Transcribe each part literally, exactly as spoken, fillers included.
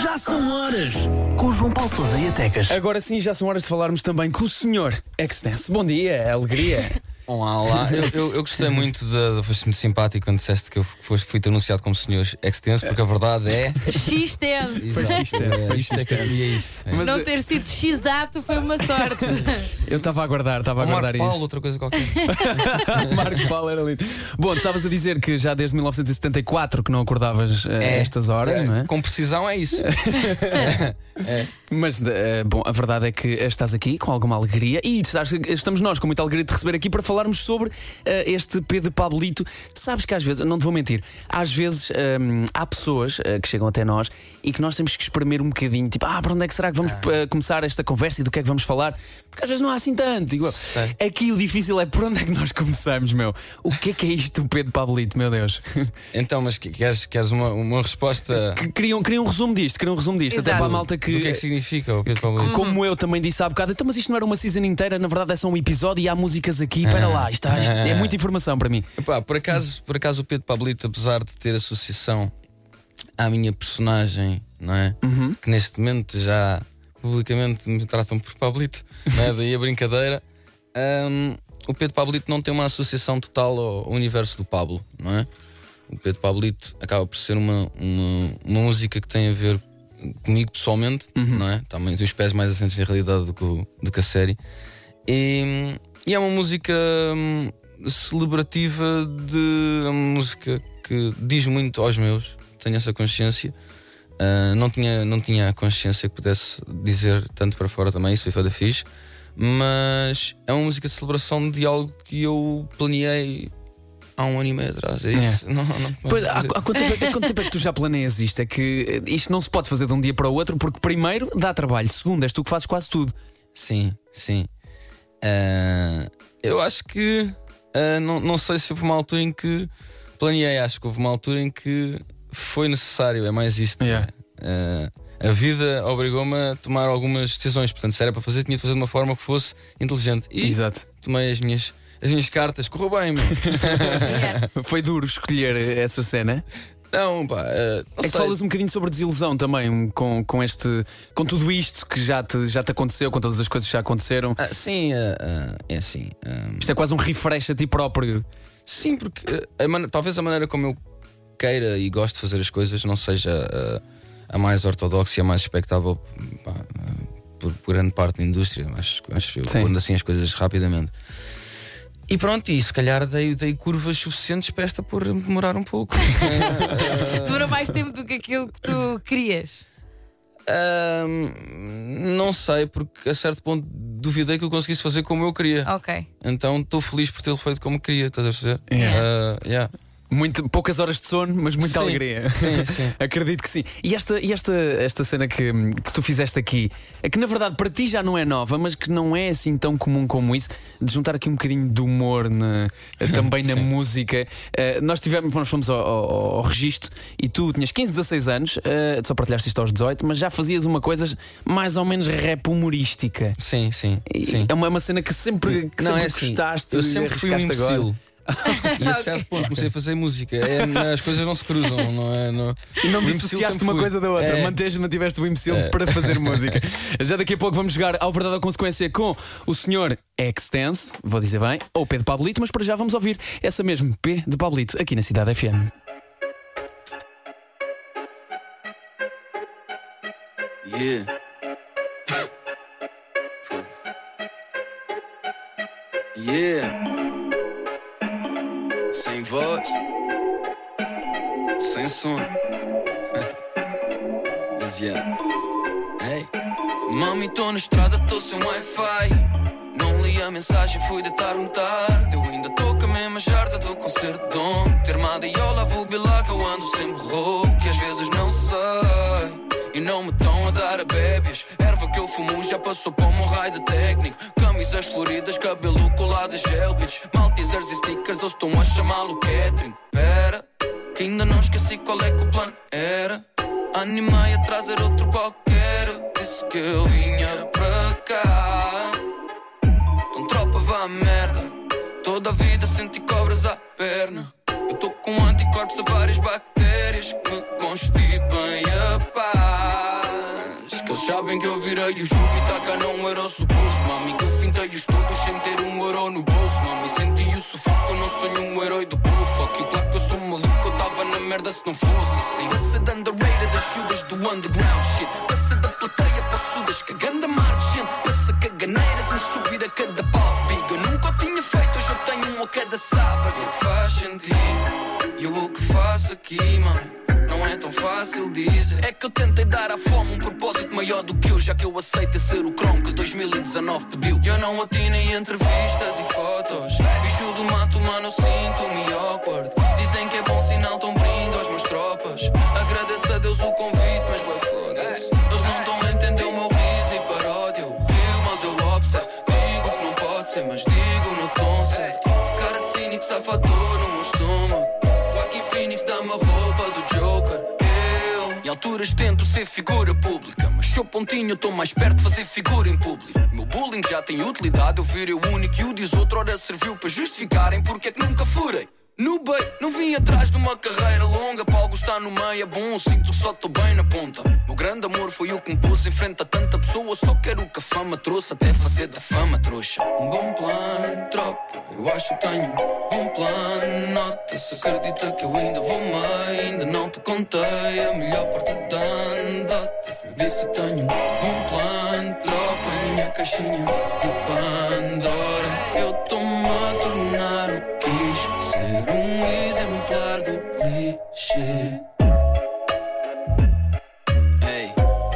Já são horas com o João Paulo Sousa e a Tecas. Agora sim, já são horas de falarmos também com o senhor X-Dance. Bom dia, alegria. Olá, olá. Eu, eu, eu gostei muito da. Foste-me simpático quando disseste que eu fui, fui-te anunciado como senhor X-Dance, porque a verdade é. X-Dance. Foi X-Dance, foi Isto é que X-Dance. é isto. É. Mas, Não ter sido X-ato foi uma sorte. Eu estava a aguardar, estava a Ou aguardar Marco Paulo, isso. outra coisa qualquer. Marco Paulo era lindo. Bom, tu estavas a dizer que já desde mil novecentos e setenta e quatro que não acordavas uh, a É. estas horas, não é? Com precisão é isso. Mas, uh, bom, a verdade é que estás aqui com alguma alegria e estás- estamos nós com muita alegria de te receber aqui para falarmos sobre uh, este P de Pablito. Sabes que às vezes, não te vou mentir, às vezes um, há pessoas uh, que chegam até nós e que nós temos que espremer um bocadinho, tipo, ah, para onde é que será que vamos uh, começar esta conversa e do que é que vamos falar? Porque às vezes não há assim tanto. Igual. Sei. Aqui o difícil é por onde é que nós começamos, meu. O que é que é isto do P de Pablito, meu Deus? Então, mas que- queres, queres uma, uma resposta Que- Queriam, queriam um resumo disto, queriam um resumo disto, até Exato. para a malta que. do que é que significa o Pedro Pablito? Como eu também disse há bocado, então, mas isto não era uma season inteira, na verdade é só um episódio e há músicas aqui, para lá, isto, isto é muita informação para mim. Epá, por, acaso, por acaso o Pedro Pablito, apesar de ter associação à minha personagem, não é? Uhum. Que neste momento já publicamente me tratam por Pablito, não é? Daí a brincadeira. Hum, o Pedro Pablito não tem uma associação total ao universo do Pablo, não é? O Pedro Pablito acaba por ser uma, uma, uma música que tem a ver comigo pessoalmente, não é? Também tem os pés mais assentes na realidade do que, o- do que a série. E, e é uma música hum, celebrativa, de uma música que diz muito aos meus, tenho essa consciência. Ah, não, tinha, não tinha a consciência que pudesse dizer tanto para fora também, isso foi foda fixe. Mas é uma música de celebração de algo que eu planeei há um ano e meio atrás. É isso. Não, não, não Pois, posso há, dizer. há quanto tempo, há quanto tempo é que tu já planeias isto? É que eh, isto não se pode fazer de um dia para o outro, porque primeiro dá trabalho, segundo és tu que fazes quase tudo. Sim, sim. Ah, eu acho que ah, não, não sei se houve uma altura em que planeei, acho que houve uma altura em que foi necessário, é mais isto. Yeah. Ah, a vida obrigou-me a tomar algumas decisões, portanto, se era para fazer, tinha de fazer de uma forma que fosse inteligente. E Exato. tomei as minhas, as minhas cartas, correu bem, meu. Foi duro escolher essa cena. Não, pá, ah, não É que sei. falas um bocadinho sobre desilusão também com, com, este, com tudo isto que já te, já te aconteceu, com todas as coisas que já aconteceram. Ah, sim, ah, ah, é assim. ah, Isto é quase um refresh a ti próprio. Sim, porque uh, a man- talvez a maneira como eu queira e gosto de fazer as coisas não seja uh, a mais ortodoxa e a mais expectável, pá, uh, por, por grande parte da indústria. Acho, acho eu Sim. pondo assim as coisas rapidamente. E pronto, e se calhar dei, dei curvas suficientes para esta por demorar um pouco. Demorou mais tempo do que aquilo que tu querias. Ahm, não sei, porque a certo ponto duvidei que eu conseguisse fazer como eu queria. Ok. Então estou feliz por tê-lo feito como queria, estás a perceber? Yeah. Ah, yeah. Muito, poucas horas de sono, mas muita Sim, alegria. sim, sim. Acredito que sim. E esta, e esta, esta cena que, que tu fizeste aqui, é que na verdade para ti já não é nova, mas que não é assim tão comum como isso, de juntar aqui um bocadinho de humor na- também na Sim. música. Uh, nós tivemos, nós fomos ao, ao, ao registro e tu tinhas quinze, dezasseis anos, uh, só partilhaste isto aos dezoito, mas já fazias uma coisa mais ou menos rap humorística. Sim, sim, E sim. É uma, uma cena que sempre, que Não, sempre é assim, gostaste eu e sempre fui um arriscaste agora. imbecil. E a certo ponto comecei a fazer música. É, as coisas não se cruzam, não é? Não, E não o imbecil dissociaste sempre uma fui. coisa da outra, É. Manteste, mantiveste o imbecil É. para fazer música. Já daqui a pouco vamos jogar ao Verdade ou Consequência com o senhor X-Dance, vou dizer bem, ou P de Pablito, mas para já vamos ouvir essa mesmo, P de Pablito, aqui na Cidade F M. Yeah. Yeah. Sem voz, sem som. Mas yeah. Hey. Mami, tô na estrada, tô sem Wi-Fi. Não li a mensagem, fui deitar-me tarde. Eu ainda tô com a mesma jarda do concerto de ontem. Termada e eu lavo o bilá que eu ando sempre rouco. Que às vezes não sei e não me estão a dar a bébias. Erva que eu fumo já passou para um raio de técnico. Camisas floridas, cabelo colado a gel, bitch. Maltesers e stickers, eles estão a chamá-lo catering. Pera, que ainda não esqueci qual é que o plano era. Animei a trazer outro qualquer. Eu disse que eu vinha para cá. Então tropa, vá a merda. Toda a vida senti cobras à perna. Eu tô com anticorpos a várias bactérias que me constipem a paz. Eles sabem que eu virei o jogo e tá cá não era o suposto. Mami, que eu fintei-os todos sem ter um euro no bolso. Mami, senti o sufoco, eu não sou nenhum herói do povo. Fuck you, claro que eu sou maluco, eu tava na merda se não fosse assim. Passa da underrated das chudas do underground shit. Passa da plateia para sudas, cagando a margem. Passa caganeiras em subir a cada pau big. Eu nunca o tinha feito, hoje eu tenho um a cada sábado. O que faz sentido, e eu o que faço aqui, mami, não é tão fácil dizer. É que eu tentei dar à fome um propósito maior do que eu, já que eu aceitei ser o cromo que dois mil e dezanove pediu. E eu não atinei entrevistas e fotos. Bicho do mato, mano, eu sinto-me awkward. Dizem que é bom sinal, tão brindo aos meus tropas. Agradeço a Deus o convite, mas vai foda-se. Eles não estão a entender o meu riso e paródia. Eu rio, mas eu observo. Digo que não pode ser, mas digo no tom certo. Cara de cínico, safador no meu estômago. Joaquin Phoenix dá-me a roupa do Joker. Eu, em alturas tento ser figura pública, mas sou pontinho, estou mais perto de fazer figura em público. Meu bullying já tem utilidade, eu virei o único e o diz outro. Ora serviu para justificarem porque é que nunca furei. No bem, não vim atrás de uma carreira longa. Para algo estar no meio é bom, sinto que só estou bem na ponta. Meu grande amor foi o que me pôs em frente a tanta pessoa. Só quero o que a fama trouxe, até fazer da fama trouxa. Um bom plano, tropa, eu acho que tenho um bom plano. Nota-se, acredita que eu ainda vou meio. Ainda não te contei a melhor parte da andota. Eu disse que tenho um bom plano, tropa, minha caixinha de Pandora. Eu estou-me a tornar o que quis ser, um exemplar do clichê. Ei.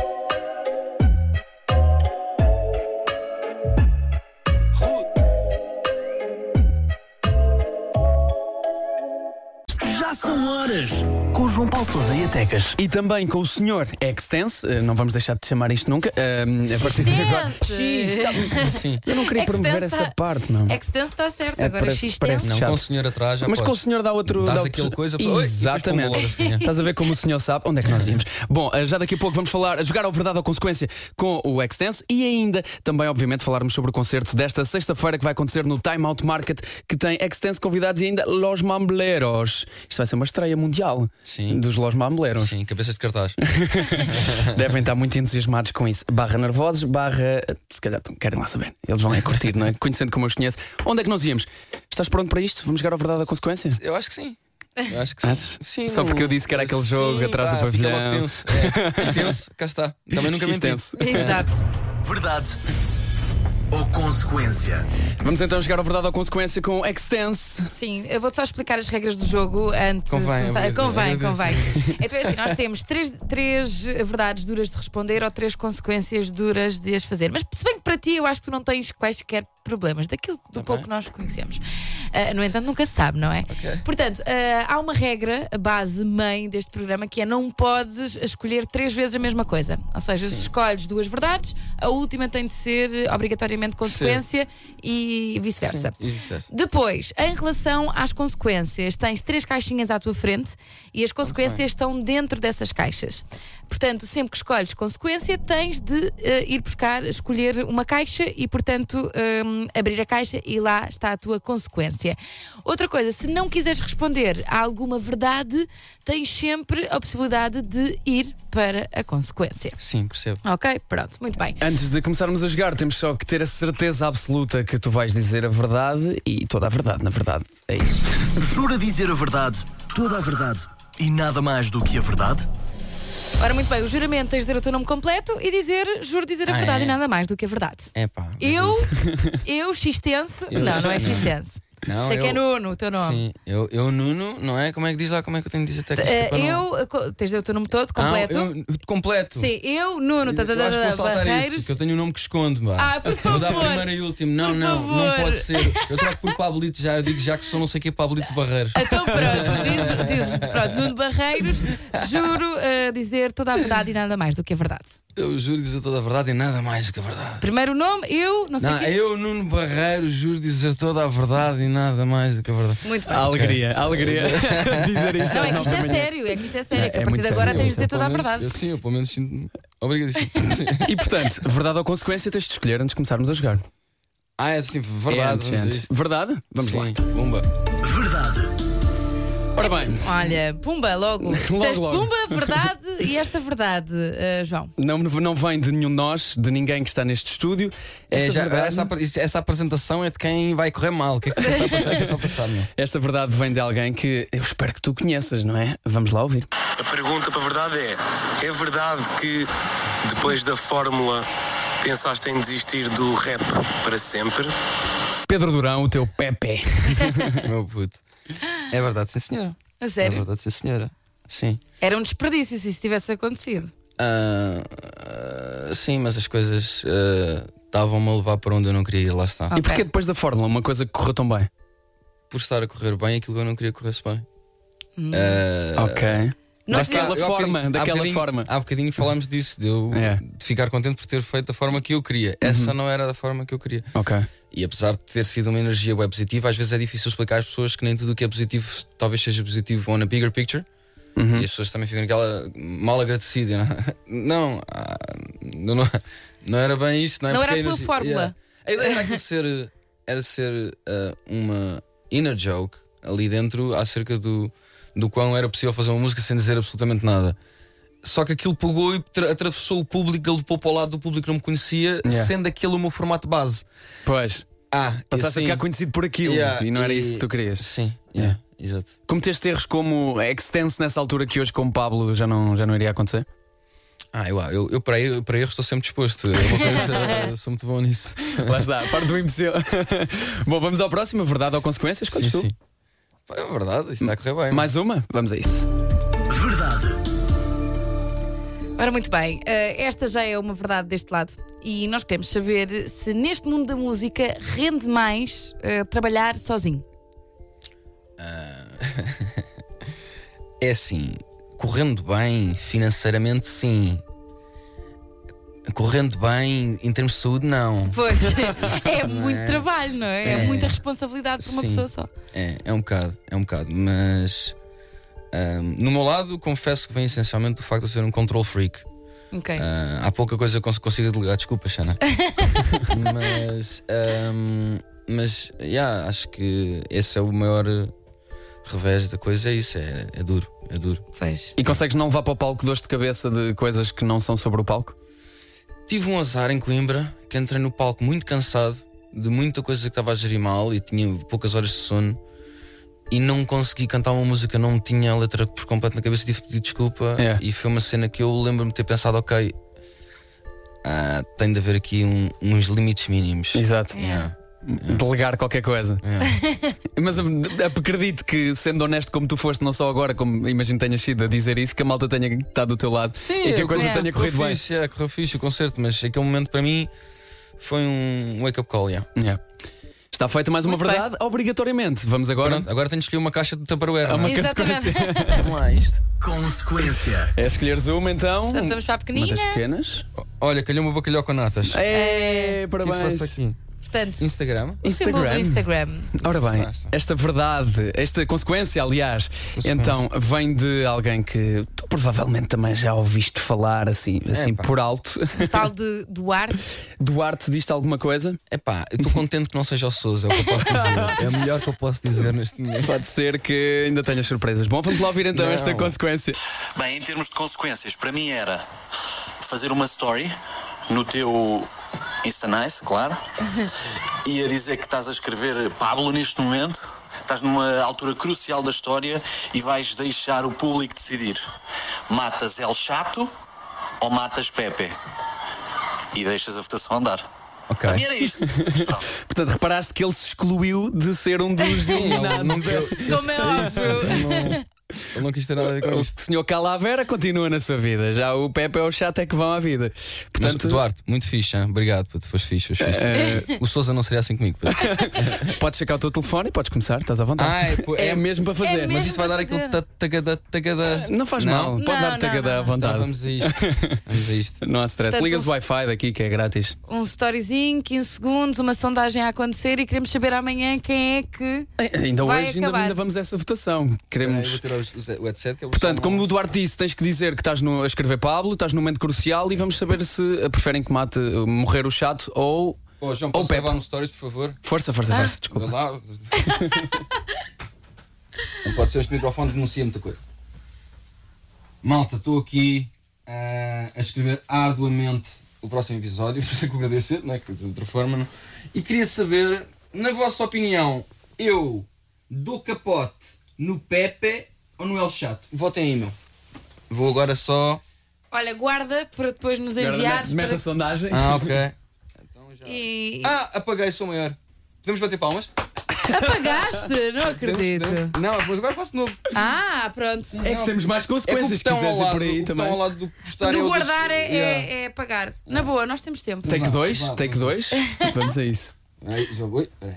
Já são horas com o João Paulo Sousa e a Tecas. E também com o senhor Extense, não vamos deixar de chamar isto nunca. Uh, a partir de agora. X, tá... Sim. Eu não queria promover Extense essa tá... parte, não. Extense está certo, É, agora parece- X parece Não, chato. com o senhor atrás já Mas pode. com o senhor dá outro. Dás dá aquele outro... coisa para- Oi, e depois pomba Exatamente. logo assim, é. Estás a ver como o senhor sabe onde é que nós íamos. Bom, uh, já daqui a pouco vamos falar, a jogar ao verdade ou consequência com o Extense e ainda também, obviamente, falarmos sobre o concerto desta sexta-feira que vai acontecer no Time Out Market, que tem Extense convidados e ainda Los Mambleros. Isto vai ser uma estreia mundial. Sim. Dos Los Mambleros. Sim, cabeças de cartaz. Devem estar muito entusiasmados com isso. Barra nervosos, barra. Se calhar querem lá saber. Eles vão é curtir, não é? Conhecendo como eu os conheço. Onde é que nós íamos? Estás pronto para isto? Vamos jogar ao verdade ou consequência? Eu acho que sim. Eu acho que sim. Achas? Sim, Só não- porque eu disse que era aquele jogo Sim, atrás do pá, fica pavilhão. logo tenso. É, tenso, cá está. Também nunca menti. X-tense. Exato. Verdade ou consequência? Vamos então jogar ao verdade ou consequência com Extense. Sim, eu vou só explicar as regras do jogo antes Convém, de começar. eu- Convém, eu convém. agradeço. Então é assim, nós temos três, três verdades duras de responder ou três consequências duras de as fazer. Mas se bem que para ti eu acho que tu não tens quaisquer problemas, daquilo do pouco que nós conhecemos. Uh, no entanto, nunca se sabe, não é? Ok. Portanto, uh, há uma regra, a base mãe deste programa, que é não podes escolher três vezes a mesma coisa. Ou seja, se escolhes duas verdades, a última tem de ser eh, obrigatoriamente consequência e vice-versa. Sim, e vice-versa. Depois, em relação às consequências, tens três caixinhas à tua frente e as consequências estão dentro dessas caixas. Portanto, sempre que escolhes consequência, tens de eh, ir buscar, escolher uma caixa e, portanto, hum, abrir a caixa e lá está a tua consequência. Outra coisa, se não quiseres responder a alguma verdade, tens sempre a possibilidade de ir para a consequência. Sim, percebo. Ok? Pronto, muito bem. Antes de começarmos a jogar, temos só que ter a certeza absoluta que tu vais dizer a verdade e toda a verdade, na verdade. É isso. Jura dizer a verdade, toda a verdade e nada mais do que a verdade? Ora, muito bem, o juramento tens de dizer o teu nome completo e dizer, juro dizer a Ah, verdade é? e nada mais do que a verdade. É pá. Eu, eu, Xistense. Eu- Não, não é não. Xistense. Não, Sei que é eu- Nuno, o teu nome. Sim, eu, eu Nuno, não é? Como é que diz lá? Como é que eu tenho de dizer até que Eh, para não- eu, eh, co- tens de dizer o teu nome todo, completo. Ah, eu, completo. Sim, eu, Nuno, tá, tá, Eu tá, acho que vou tá, saltar Barreiros. isso, que eu tenho um nome que escondo, pá. Ah, por Vou dar favor. primeiro e último. Não, Por não, não favor. pode ser. Eu troco por Pablito já, eu digo já que sou não sei o que Pablito Barreiros. Então pronto, dizes, dizes, pronto, Nuno Barreiros, juro eh, dizer toda a verdade e nada mais do que a verdade. Eu juro dizer toda a verdade e nada mais do que a verdade. Primeiro nome, eu, não sei o Não, quê. eu, Nuno Barreiros, juro dizer toda a verdade e nada mais do que a verdade. Muito bem. A alegria, a alegria. Dizer isto. Não, é que isto é novamente. sério, é que isto é sério, É, que a é partir muito de agora sério. tens de dizer Eu, toda a pelo menos, verdade. Eu, sim, eu pelo menos sinto-me. Obrigadíssimo. Sim. E portanto, verdade ou consequência, tens de escolher antes de começarmos a jogar. Ah, é assim, É verdade. antes, vamos a antes. isto. Verdade? Vamos Sim, lá. Bumba. Verdade Ora bem, Olha, pumba, logo. Disseste logo. pumba, verdade e esta verdade, uh, João. não, não vem de nenhum de nós, de ninguém que está neste estúdio. É, Esta, já- verdade, essa, apre- isso- essa apresentação é de quem vai correr mal. O que é que está a passar? O que é que está a passar, meu? esta verdade vem de alguém que eu espero que tu conheças, não é? Vamos lá ouvir. A pergunta para a verdade é: é verdade que depois da fórmula pensaste em desistir do rap para sempre? Pedro Durão, o teu Pepe. Meu puto. É verdade, sim, senhora. A É sério? verdade, sim, senhora. Sim. Era um desperdício se isso tivesse acontecido. Ah, ah, sim, mas as coisas ah, estavam-me a levar para onde eu não queria ir, lá está. Ok. E porquê depois da Fórmula, uma coisa que correu tão bem? Por estar a correr bem aquilo que eu não queria que corresse bem. Hum. Ah, Ok. lá Nós está. Daquela Eu há forma, bocadinho- há daquela bocadinho- forma. Há bocadinho falámos disso, de eu É. de ficar contente por ter feito da forma que eu queria. Essa não era da forma que eu queria. Ok. E apesar de ter sido uma energia web positiva, às vezes é difícil explicar às pessoas que nem tudo o que é positivo talvez seja positivo on a bigger picture. Uhum. E as pessoas também ficam naquela mal agradecida. Não, não, ah, não, não, não era bem isso. Não, é? Não Porque era a tua energia- fórmula. Yeah. A ideia era aquilo ser, era ser ah, uma inner joke ali dentro acerca do, do quão era possível fazer uma música sem dizer absolutamente nada. Só que aquilo pegou e tra- atravessou o público, ele levou para o lado do público que não me conhecia, Yeah. sendo aquele o meu formato base. Pois. Ah, Passaste a assim, ficar conhecido por aquilo yeah, e não era e- isso que tu querias. Sim, yeah, exato. Cometeste erros como Extense nessa altura que hoje, como Pablo, já não, já não iria acontecer? Ah, eu, eu, eu, para, erro, para erros estou sempre disposto. É uma coisa, eu sou muito bom nisso. Lá está, parte do imbecil. Bom, vamos ao próximo, verdade ou consequências? Sim, Contes tu? sim. Pá, é verdade, isso está a correr bem. Mais uma? Vamos a isso. Verdade. Ora, muito bem, eh, esta já é uma verdade deste lado. E nós queremos saber se neste mundo da música rende mais eh, trabalhar sozinho. É assim, correndo bem financeiramente, sim. Correndo bem em termos de saúde, não. Pois, é não muito é? trabalho, não é? É, É. muita responsabilidade por uma Sim. pessoa só. É, é um bocado, é um bocado. Mas ahm, no meu lado, confesso que vem essencialmente do facto de eu ser um control freak. Ok. Ah, há pouca coisa que eu cons- consigo delegar, desculpa, Xana. mas, ahm, mas yeah, acho que esse é o maior revés da coisa. É isso, é, é duro, é duro. Pois. E consegues não levar para o palco dores de cabeça de coisas que não são sobre o palco? Tive um azar em Coimbra que entrei no palco muito cansado de muita coisa que estava a gerir mal e tinha poucas horas de sono e não consegui cantar uma música, não tinha a letra por completo na cabeça, tive de pedir desculpa. É. E foi uma cena que eu lembro-me de ter pensado: ok, ah, tem de haver aqui um- uns limites mínimos. Exato. Yeah. Delegar qualquer coisa. Yeah. Mas eu acredito que, sendo honesto como tu foste, não só agora, como imagino que tenhas sido a dizer isso, que a malta tenha estado do teu lado e que a coisa é. tenha corrido correu bem. fixe, é, correu fixe o concerto, mas aquele momento para mim foi um wake-up call. Yeah. Yeah. Está feita mais uma Muito verdade, obrigatoriamente. Vamos agora Pronto, agora tenho de escolher uma caixa de Tupperware. a uma não é? Exatamente. consequência. Vamos lá, isto. Consequência. É escolheres uma então. Portanto, vamos para a Uma pequenina. das pequenas. Olha, calhou uma bacalhau com natas. É, O que é que se parabéns. passa aqui? Portanto, Instagram? o símbolo do Instagram. Ora bem, Passa. esta verdade, esta consequência, aliás, Consequência. então vem de alguém que tu provavelmente também já ouviste falar assim, assim Epá. por alto. Tal de Duarte. Duarte, diz-te alguma coisa? Epá, eu estou contente que não seja o Sousa, é o que eu posso dizer. É o melhor que eu posso dizer neste momento. Pode ser que ainda tenhas surpresas. Bom, vamos lá ouvir então Não. esta consequência. Bem, em termos de consequências, para mim era fazer uma story no teu Insta Nice, claro, e a dizer que estás a escrever Pablo neste momento, estás numa altura crucial da história e vais deixar o público decidir. Matas El Chato ou matas Pepe? E deixas a votação andar. Ok. Para mim era isto. Mas pronto. Portanto, reparaste que ele se excluiu de ser um dos eliminados. não, da- eu- Como é óbvio. eu não, eu não quis ter nada a ver com O isto. senhor Calavera continua na sua vida. Já o Pepe é o chato é que vão à vida. Mas, Portanto, Duarte, muito fixe, hein? Obrigado, puto, foste fixe, foste fixe. O Sousa não seria assim comigo, puto. podes checar o teu telefone e podes começar, estás à vontade. Ai, pô, é, é- mesmo para fazer. mesmo. Mas isto vai dar para aquele fazer. ta- tagada, tagada. Não faz Não? mal, pode Não, dar não, tagada à não. Então vontade. vamos a isto. Vamos a isto. Não há stress. Portanto, Ligas um- o Wi-Fi daqui que é grátis. Um storyzinho, quinze segundos, uma sondagem a acontecer e queremos saber amanhã quem é que. Eh, Ainda Vai hoje ainda, acabar. ainda vamos a essa votação. Eu Queremos. vou tirar os- os- o headset que eu vou Portanto, só como não- o Duarte disse, tens que dizer que estás no, a escrever Pablo, estás num momento crucial e vamos saber se eh, preferem que mate eh, morrer o chato ou. Pô, João, Ou posso Pepe. levar um stories, por favor? Força, força, força. Desculpa. Olha lá. Não pode ser, este microfone denuncia muita coisa. Malta, estou aqui uh, a escrever arduamente o próximo episódio, por isso é que eu agradecer, não é? Que de outra forma, não? E queria saber, na vossa opinião, eu dou capote no Pepe ou no El Chato? Votem aí, meu. Vou agora só. Olha, guarda para depois nos enviares. Mete para... a sondagem. Ah, ok. Então já... E... Ah, apaguei, sou maior. Podemos bater palmas? Apagaste? Não acredito. Não, mas agora faço de novo. Ah, pronto. É que temos mais É que o consequências se botão ao quiseres ir lado, por aí o botão também. ao lado do postar Do é o guardar dos- é, Yeah. é, é apagar. Na boa, nós temos tempo. Take Vá, dois, vá, take vá. dois. Vamos a isso. Aí, já vou. Peraí.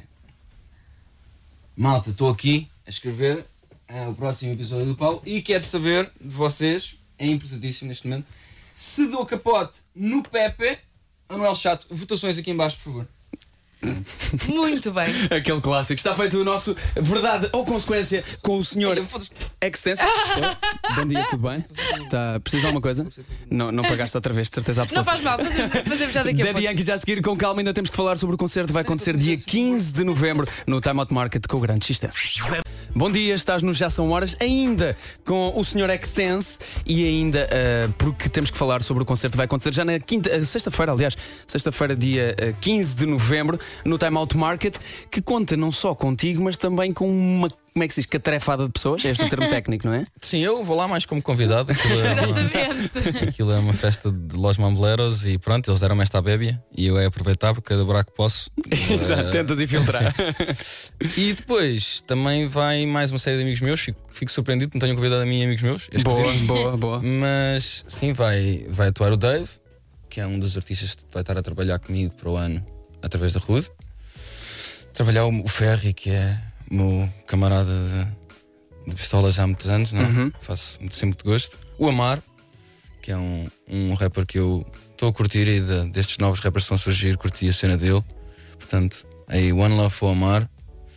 Malta, estou aqui a escrever ah, o próximo episódio do Paulo e quero saber de vocês, é importantíssimo neste momento, se dou capote no Pepe ou no El Chato. Votações aqui em baixo, por favor. Muito bem. Aquele clássico. Está feito o nosso verdade ou consequência com o senhor Olha, foda-se. Extense. Bom dia, tudo bem? Tá, precisa de alguma coisa? Não, não pagaste outra vez, de certeza Não absoluta. faz mal, fazemos, fazemos já daqui a Daddy pouco. Yankee já a seguir com calma, ainda temos que falar sobre o concerto. Vai acontecer dia quinze de novembro no Time Out Market com o grande X-Tense. Bom dia, estás no Já São Horas, ainda com o senhor Extense e ainda uh, porque temos que falar sobre o concerto que vai acontecer já na quinta, uh, sexta-feira, aliás, sexta-feira, dia uh, quinze de novembro, no Time Out Market, que conta não só contigo, mas também com uma, como é que se diz, catrefada de pessoas. É este o termo técnico, não é? Sim, eu vou lá mais como convidado. Aquilo é uma, Exatamente. aquilo é uma festa de Los Mamboleros e pronto, eles deram-me esta bébia e eu é aproveitar porque cada buraco que posso. Exato, tentas infiltrar. E depois também vai mais uma série de amigos meus, fico, fico surpreendido que não tenham convidado a mim e amigos meus. É Boa, esquisito. boa, boa. Mas sim, vai, vai atuar o Dave, que é um dos artistas que vai estar a trabalhar comigo para o ano através da Rude. Trabalhar o, o Ferry, que é o meu camarada de, de pistola já há muitos anos, não é? Uhum. Faço sempre muito gosto. O Amar, que é um, um rapper que eu estou a curtir e de, destes novos rappers que estão a surgir, curti a cena dele. Portanto, aí One Love para o Amar.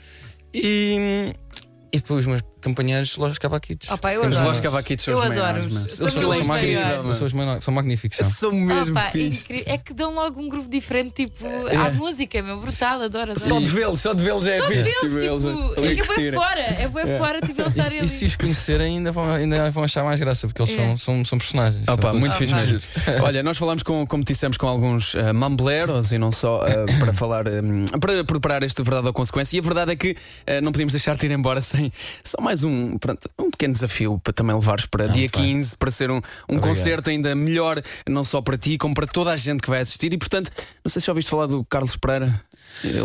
E, e depois os meus companheiros, Los Cavaquitos. Opa, eu Temos adoro. Los Cavaquitos, são Eu os adoro. maiores, mas- Eles São são, os são, maiores. magníficos, são, os maiores, são magníficos. São. São mesmo Opa, fixe. incrível. É que dão logo um groove diferente, tipo, à música, meu, brutal, adoro, adoro. Só de vê-los, só de vê-los é Só fixe. deles, tipo, eles a- tipo, ali é que a é bem curtirem. fora, é bem fora, tipo, eles E, estarem e ali. se os conhecerem, ainda vão, ainda vão achar mais graça, porque eles É. são, são, são personagens. São Opa, todos muito fixe mesmo. personagens. Olha, nós falamos com, como dissemos, com alguns uh, mambleros e não só uh, para falar, um, para preparar este verdade ou consequência. E a verdade é que uh, não podíamos deixar-te ir embora sem só mais um, pronto, um pequeno desafio para também levares para Não, dia muito bem. quinze, para ser um, um Obrigado. concerto ainda melhor, não só para ti, como para toda a gente que vai assistir. E portanto, não sei se já ouviste falar do Carlos Pereira. Ele,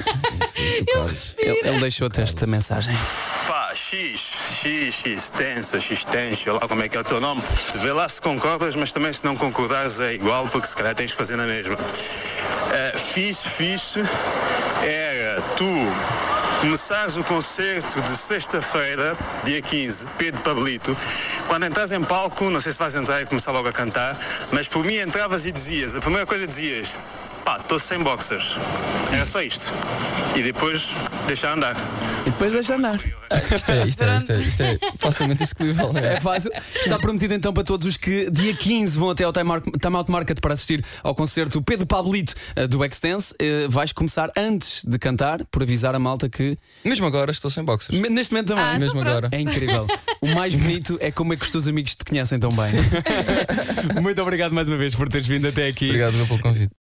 ele, ele deixou-te esta mensagem. Pá, X, X, extenso, X-tenso, lá como é que é o teu nome. Vê lá se concordas, mas também se não concordares é igual, porque se calhar tens de fazer na mesma. Uh, fixe, fixe era tu começares o concerto de sexta-feira, dia quinze, Pedro Pablito. Quando entras em palco, não sei se vais entrar e começar logo a cantar, mas por mim entravas e dizias, a primeira coisa dizias, pá, estou sem boxers. Era só isto. E depois deixar andar. E depois deixa andar. Isto é, isto é, isto é, isto é facilmente execuível. É fácil. Está prometido então para todos os que dia quinze vão até ao Time, Mar- Time Out Market para assistir ao concerto Pedro Pablito uh, do Extense. Uh, vais começar antes de cantar, por avisar a malta que Mesmo agora estou sem boxers. me- neste momento também. Ah, então Mesmo pronto. agora. É incrível. O mais bonito é como é que os teus amigos te conhecem tão bem. Muito obrigado mais uma vez por teres vindo até aqui. Obrigado meu, pelo convite.